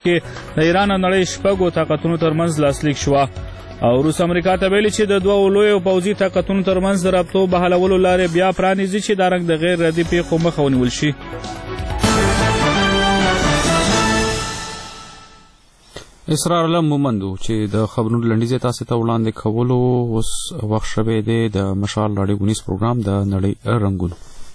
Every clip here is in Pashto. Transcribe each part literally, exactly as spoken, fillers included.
کې د ایران او نړۍ شپږو طاقتونو ترمنځ لاسلیک شوه او روس امریکا ته ویلي چې د دوو لویو پوځي طاقتونو ترمنځ د رابطو بحالولو لارې بیا پرانیزي چې دا رنګ د غیر ردي پیښو مخه ونیول شي. اسرار علم مومند چې د خبرونو لنډیزې تاسې ته وړاندې کولو اوس وخت شوی دی د مشال راډیو پروګرام د نړۍ رنګونو.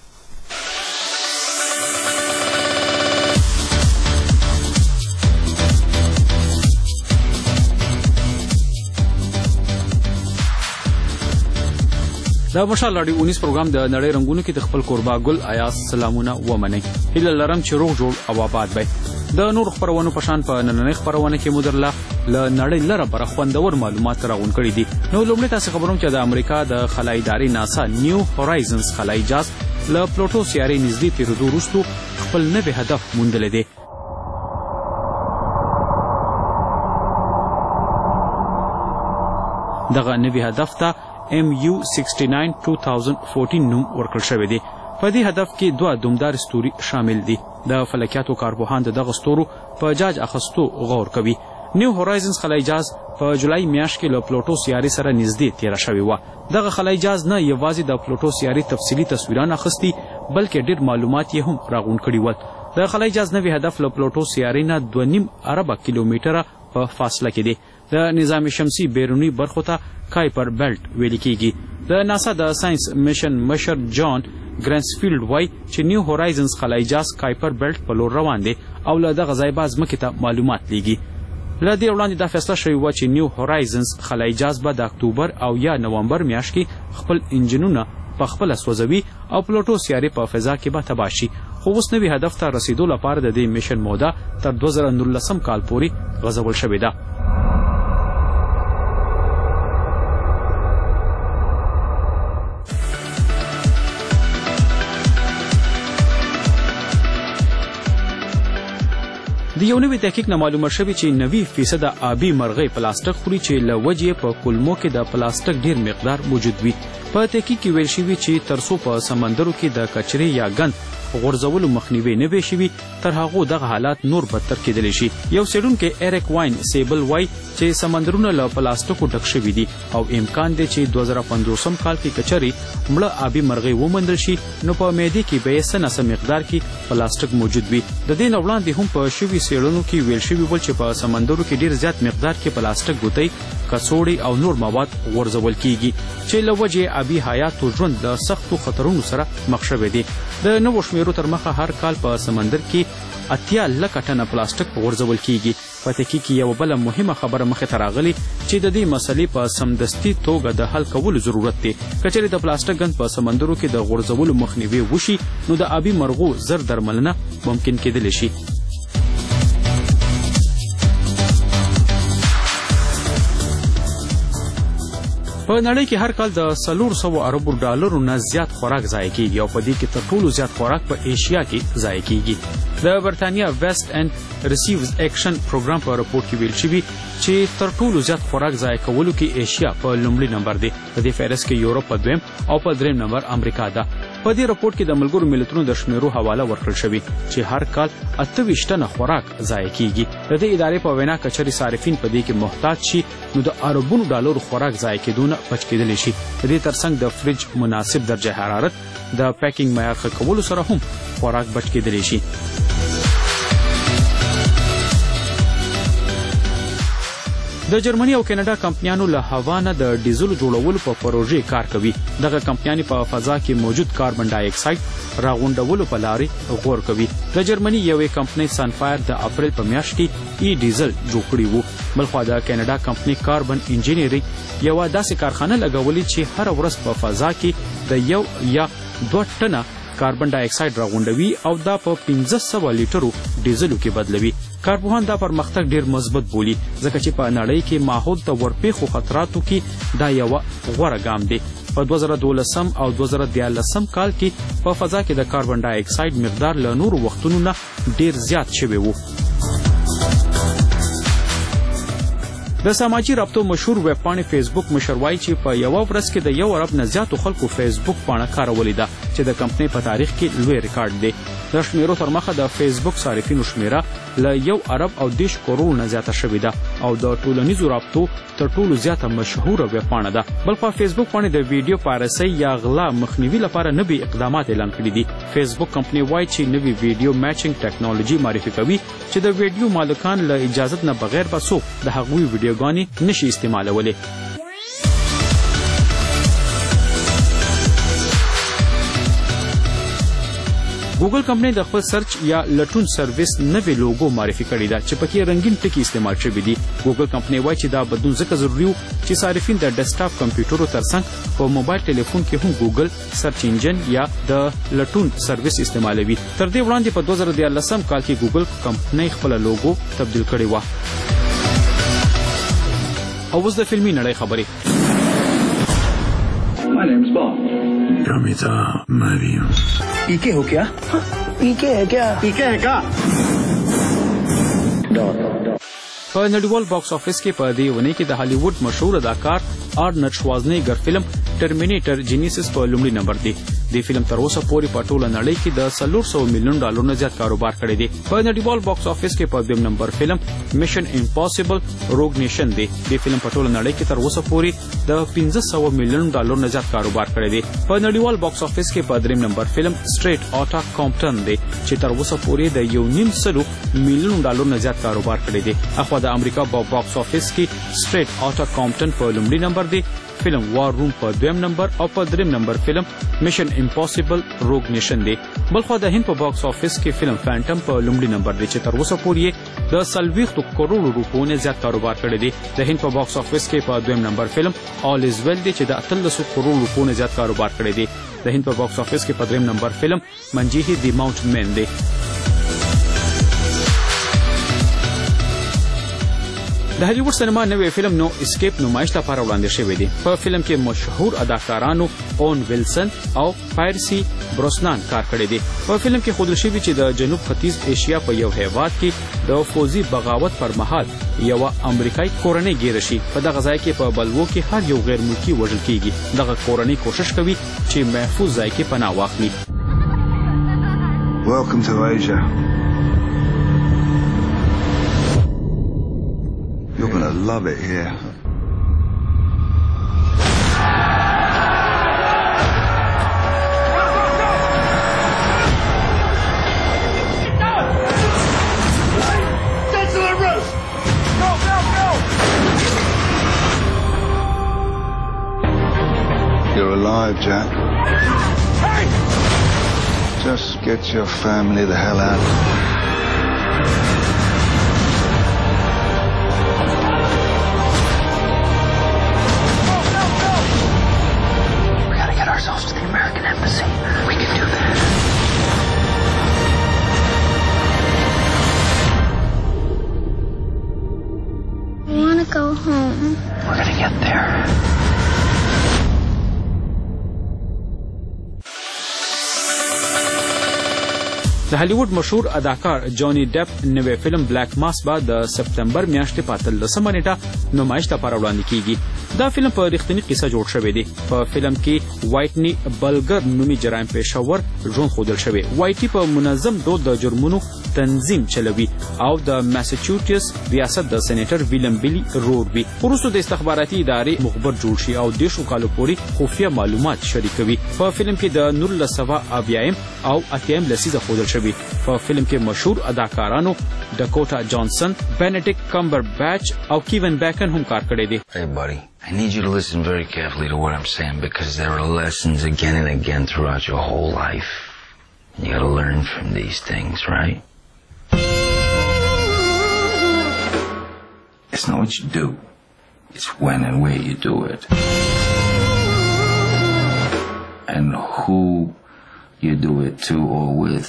د مشال راډیو اونیس پروګرام د نړۍ رنګونو کې د خپل کوربا ګل ایاز سلامونه ومنئ. هیله لرم چې روغ جوړ او آباد وئ. د نور خپرونو په شان په نننۍ خپرونه کې مو درله له نړۍ لره بره خوندور معلومات راغونډ کړي دي. نو لومړی تاسې خبروم چې د امریکا د خلایي ادارې ناسا نیو هورایزنز خلایي جهاز له پلوټو سیارې نږدې تېرېدو وروستو خپل نوی هدف موندلی دی. دغه نوي هدف ته ایم یو سیکسټي ناین دوه هزار چودہ نوم ورکړل شوی دی. په دې هدف کې دوه دومدار ستوري شامل دي. د فلکیاتو کارپوهان د دغه ستورو په جاج اخیستو غور کوي. نیو هورایزنز خلایي جهاز په جولای میاشت کې له پلوټو سیارې سره نږدې تېره شوې وه. دغه خلایي جهاز نه یوازې د پلوټو سیارې تفصیلي تصویران اخیستي بلکې ډېر معلومات یې هم راغونډ کړي ول. د خلایي جهاز نوي هدف له پلوټو سیارې نه دوه نیم اربه کیلومتره په فاصله کې دی. د نظام شمسي بیرونی برخو ته کایپر بیلټ ویل کیږي. د ناسا د ساينس میشن مشر جان ګرینسفیلډ وایي چې نیو هورایزنز خلایي جهاز کایپر بیلټ په لور روان دی او له دغه ځای به ځمکې ته معلومات لیږي. له دې وړاندې دا فیصله شوې وه چې نیو هورایزنز خلایي جهاز به د اکتوبر او یا نومبر میاشت کې خپل انجنونه په خپله سوځوي او پلوټو سیارې په فضا کې به تباه شي. خو اوس نوي هدف ته رسیدو لپاره د دې میشن موده تر دوه زره نولسم کال پورې غځول شوې ده. د یو نوي تحقیق نه معلومه شوي چې نوي فیصده آبي مرغۍ پلاستیک خوري چې له وجې په کولمو کې د پلاستیک ډیر مقدار موجود وي. په تحقیق کې ویل شوي چې تر څو په سمندرو کې د کچرې یا ګند غورځولو مخنیوی نه وی شوي تر هغو دغه حالات نور بدتر کېدلی شي. یو څېړونکی ایرک واین سیبل وایي چې سمندرونه له پلاستیکو ډک شوي دي او امکان دی چې دوه زره پنځوسم کال کې کچرې مړه آبي مرغۍ وموندل شي نو په معدې کې به یې څه ناڅه مقدار کې پلاستیک موجود وي. د دې نه وړاندې هم په شوي څېړنو کې ویل شوي ول چې په سمندرو کې ډېر زیات مقدار کې پلاستیک ګوتۍ کڅوړې او نور مواد غورځول کیږي چې له وجې آبي حیاتو ژوند د سختو خطرونو سره مخ شوی دی. د نوو شمیرو تر مخه هر کال په سمندر کې اتیا لکه ټنه پلاستیک غورځول کیږي. په تحقیق کې یوه بله مهمه خبره مخې ته راغلې چې د دې مسلې په سمدستي توګه د حل کولو ضرورت دی. که چېرې د پلاستیک ګند په سمندرو کې د غورځولو مخنیوی وشي نو د آبي مرغو زر درملنه ممکن کېدلی شي. په نړۍ کې هر کال د څلور سوو اربو ډالرو نه زیات خوراک ضایع کیږي او په دې کې تر ټولو زیات خوراک په ایشیا کې ضایع کیږي. د برطانیا ویسټ اینډ ریسیوز ایکشن پروګرام په راپورټ کې ویل شوي چې تر ټولو زیات خوراک ضایع کولو کې ایشیا په لومړي نمبر دی. په دې فهرست کې یورپ په دویم او په دریم نمبر امریکا ده. په دې راپورټ کې د ملګرو ملتونو د شمیرو حواله ورکړل شوې چې هر کال اته ویشت ټنه خوراک ضایع کیږي. د دې ادارې په وینا که چېرې صارفین په دې کې محتاط شي نو د اربونو ډالرو خوراک ضایع کېدو نه بچ کېدلی شي. د دې ترڅنګ د فریج مناسب درجه حرارت د پیکینګ معیار ښه کولو سره هم خوراک بچ کېدلی شي. د جرمني او کینیډا کمپنیانو له هوا نه د ډیزلو جوړولو په پروژې کار کوي. دغه کمپنیانې په فضا کې موجود کاربن ډای اکساید راغونډولو په لارې غور کوي. د جرمني یوې کمپنۍ سنفایر د اپریل په میاشت کې ای ډیزل جوړ کړي وو. بلخوا د کینیډا کمپنۍ کاربن انجینیري یوه داسې کارخانه لګولې چې هره ورځ په فضا کې د یو یا دوه ټنه کاربن ډای اکساید راغونډوي او دا په پنځه سوه لیټرو ډیزلو کې بدلوي. کارپوهان دا پرمختګ ډیر مثبت بولي ځکه چې په نړۍ کې ماحول ته ورپېښو خطراتو کې دا یوه غوره ګام دی. په دوه زره دولسم او دوه زره دیارلسم کال کې په فضا کې د کاربن ډای اکساید مقدار له نورو وختونو نه ډیر زیات شوی و. د سماجي رابطو مشهور ویب پاڼې فیسبوک مشر وایي چې په یوه ورځ کې د یو ارب نه زیاتو خلکو فیسبوک پاڼه کارولې ده چې د کمپنۍ په تاریخ کې لوی ریکارډ دی. د شمیرو تر مخه د فیسبوک صارفینو شمیره له یو ارب او دیش کروڑ نه زیاته شوې ده او د ټولنیزو رابطو تر ټولو زیاته مشهوره ویبپاڼه ده. بلخوا فیسبوک باندې د ویډیو پایرسۍ یا غلا مخنیوي لپاره نوي اقدامات اعلان کړي دي. فیسبوک کمپنۍ وایي چې نوي ویډیو میچینګ ټیکنالوژي معرفي کوي چې د ویډیو مالکان له اجازت نه بغیر به څوک د هغوی ویډیوګانې نشي استعمالولی. ګوګل کمپنۍ د خپل سرچ یا لټون سرویس نوې لوګو معرفي کړې ده چې پکې رنگین ټکي استعمال شوي دي. ګوګل کمپنۍ وایي چې دا بدلون ځکه ضروري و چې صارفین د ډیسکټاپ کمپیوټرو ترڅنګ په موبایل ټلیفون کې هم ګوګل سرچ انجن یا د لټون سرویس استعمالوي. تر دې وړاندې په دوه زره دیارلسم کال کې ګوګل کمپنۍ خپل لوګو تبدیل کړی و. او اوس د فلمي نړۍ خبرې. My name's Bob. Ramita Mariam. पीके हो क्या? पीके है क्या? पीके है क्या? په نړیوال باکس افیس کې په دې ونې کې د هالیوډ مشهور اداکار آرنولډ شوازنیګر فلم ټرمینیټر جینیسس په لومړي نمبر دی. د فلم تر اوسه پورې په ټوله نړۍ کې د څلور سوه میلیون ډالر نه زیات کاروبار کړی دی. په نړیوال باکس افیس کې په دویم نمبر فلم میشن امپاسبل روګ نیشن دی. د فلم په ټوله نړۍ کې تر اوسه پورې د پنځه سوه میلیون ډالر نه زیات کاروبار کړی دی. په نړیوال باکس افیس کې په دریم نمبر فلم سټریټ آټا کامپټن دی چې تر اوسه پورې د یو نیم سلو میلیون ډالر نه زیات کاروبار کړی دی. اخوا د امریکا په باکس افیس کې سټریټ آټا کامپټن په لومړي نمبر دی، فلم وار روم په دویم نمبر او په دریم نمبر فلم میشن امپاسبل روګ نیشن دی. بلخوا د هند په باکس افیس کې فلم فانټم په لومړي نمبر دی چې تر اوسه پورې د څلوېښتو کروڑو روپو نه زیات کاروبار کړی دی. د هند په باکس افیس کې په دویم نمبر فلم آل از ویل دی چې د اتلسو کروڑو روپو نه زیات کاروبار کړی دی. د هند په باکس افیس کې په دریم نمبر فلم منجیهی دی ماونټ مین دی. د هالیوډ سینما نوې فلم نو اسکیپ نمایش لپاره وړاندې شوی دی. په فلم کې مشهور اداکارانو اون ویلسن او پایرسی بروسنان کار کړی دی. په فلم کې ښودل شوي چې د جنوب ختیځ ایشیا په یو هیواد کې د فوزي بغاوت پر مهال یوه امریکایي کورنۍ ګیره شي. په دغه ځای کې په بلوو کې هر یو غیر ملکي وژل کیږي. دغه کورنۍ کوشش کوي چې محفوظ ځای کې پناه واخلي. Welcome to Asia. You're going to love it here. You're alive, Jack. Hey! Just get your family the hell out. To the American Embassy. We can do that. I want to go home. We're gonna get there. د هالیوډ مشهور اداکار جونی ډیپ نوې فلم بلیک ماس به د سپتمبر میاشتې په اتلسمه نیټه نمایش لپاره وړاندې کیږي. دا فلم په رښتینې قصه جوړ شوی دی. په فلم کې وایټنی بلګر نومي جرایم پیښور ژوند ښودل شوی. وایټي په منظم ډول د جرمونو تنظیم چلوي او د ماساچوټس ریاست د سېنیټر ویلیم بیلی رور وي. وروسته د استخباراتي ادارې مخبر جوړ شي او دیشو کالو پورې خفیه معلومات شریکوي. په فلم کې د نولس سوه اویایم او اتیایم لسیزه ښودل شوی. په فلم کې مشهور اداکارانو ډکوټا جانسن، بینیډکټ کمبر بیچ او کیون بیکن هم کار کړی دی. Hey buddy, I need you to listen very carefully to what I'm saying because there are lessons again and again throughout your whole life. You gotta learn from these things, right? It's not what you do. It's when and where you do it. And who you do it to or with.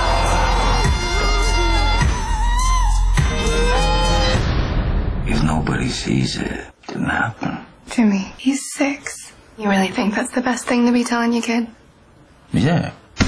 If nobody sees it, it didn't happen. Jimmy, he's six. You really think that's the best thing to be telling your kid? Yeah.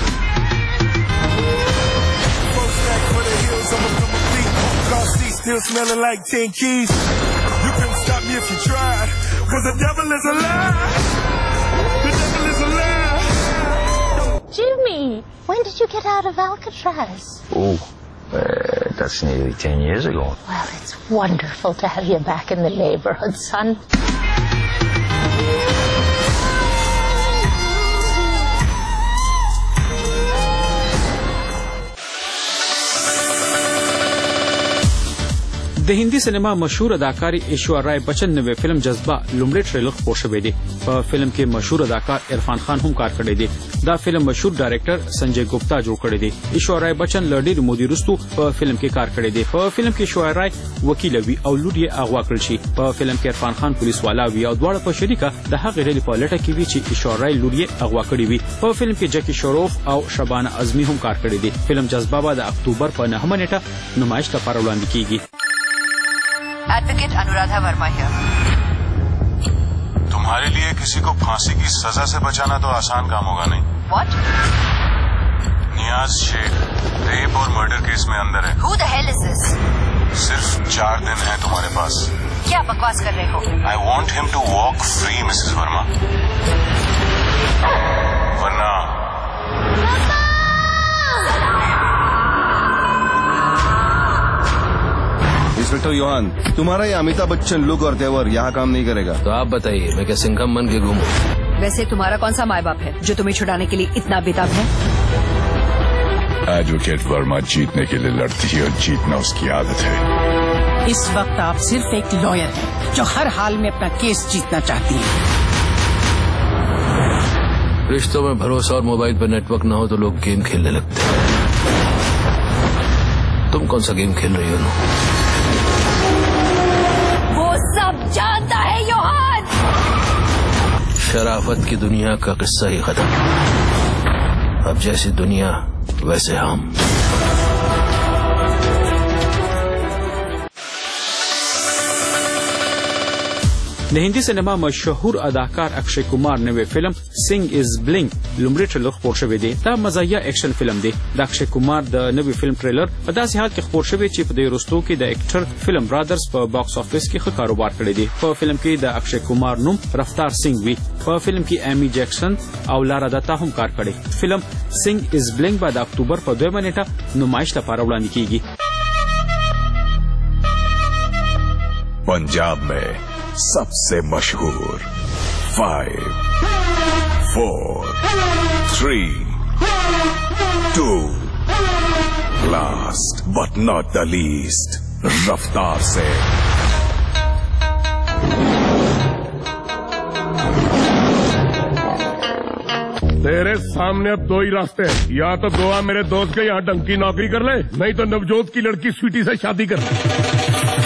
Still smelling like ten keys. You couldn't stop me if you tried. Cause the devil is a lie. The devil is a lie. me. When did you get out of Alcatraz? Oh, uh, that's nearly ten years ago. Well, it's wonderful to have you back in the neighborhood, son. د هندي سینما مشهور اداکار ایشوریا رای بچن نوې فلم جذبه لومړی ټریلر خپور شوی دی. په فلم کې مشهور اداکار عرفان خان هم کار کړی دی. دا فلم مشهور ډایرکټر Sanjay ګپتا جوړ کړی دی. ایشوریا رای بچن له ډېرې مودې وروسته په فلم کې کار کړی دی. په فلم کې ایشوریا رای وکیل وي او لور یې اغوا کړل شي. په فلم کې عرفان خان پولیس والا وي او دواړه په شریکه د هغې ډلې په لټه کې وي چې ایشوریا رای لور یې اغوا کړې وي. په فلم کې جکی شروف او شبانه اعظمي هم کار کړی دی. فلم جذبه به د اکتوبر په نهمه نیټه نمایش لپاره وړاندې کیږي. Advocate Anuradha Verma here. तुम्हारे लिए किसी को फांसी की सजा से बचाना तो आसान काम होगा नहीं। What? नियाज शेख रेप और मर्डर केस में अंदर है। Who the hell is this? सिर्फ चार दिन है तुम्हारे पास। क्या बकवास कर रहे हो? I want him to walk free, Mrs Verma. वरना इंस्पेक्टर योहान, तुम्हारा ये अमिताभ बच्चन लुक और तेवर यहाँ काम नहीं करेगा। तो आप बताइए, मैं क्या सिंघम बन के घूमूं? वैसे तुम्हारा कौन सा माँ बाप है जो तुम्हें छुड़ाने के लिए इतना बेताब है? एडवोकेट वर्मा जीतने के लिए लड़ती है और जीतना उसकी आदत है। इस वक्त आप सिर्फ एक लॉयर हैं जो हर हाल में अपना केस जीतना चाहती है। रिश्तों में भरोसा और मोबाइल पर नेटवर्क न हो तो लोग गेम खेलने लगते हैं। तुम कौन सा गेम खेल रही हो? वो सब जानता है योहान। शराफत की दुनिया का किस्सा ही खत्म। अब जैसी दुनिया वैसे हम। د هندي سینما مشهور اداکار اکشय کمار نوې فلم سینګ از بلینک لومړی ټریلر خپور شوی دی. دا مزاحیه اکشن فلم دی. د اکشय کمار د نوې فلم ټریلر په داسې حال کې خپور شوی چې په دې وروستو کې د اکټر فلم برادرز په باکس افیس کې ښه کاروبار کړی دی. په فلم کې د اکشय کمار نوم رفتار سنگ وی. په فلم کې ایمی جیکسن او لارا دتا هم کار کړی. فلم سینګ از بلینک به د اکتوبر په دویمه نیټه نمایش لپاره وړاندې کیږي. पंजाब में सबसे मशहूर five four three two last but not the least रफ्तार से तेरे सामने अब दो ही रास्ते हैं, या तो गोवा मेरे दोस्त के यहाँ डंकी नौकरी कर ले, नहीं तो नवजोत की लड़की स्वीटी से शादी कर ले।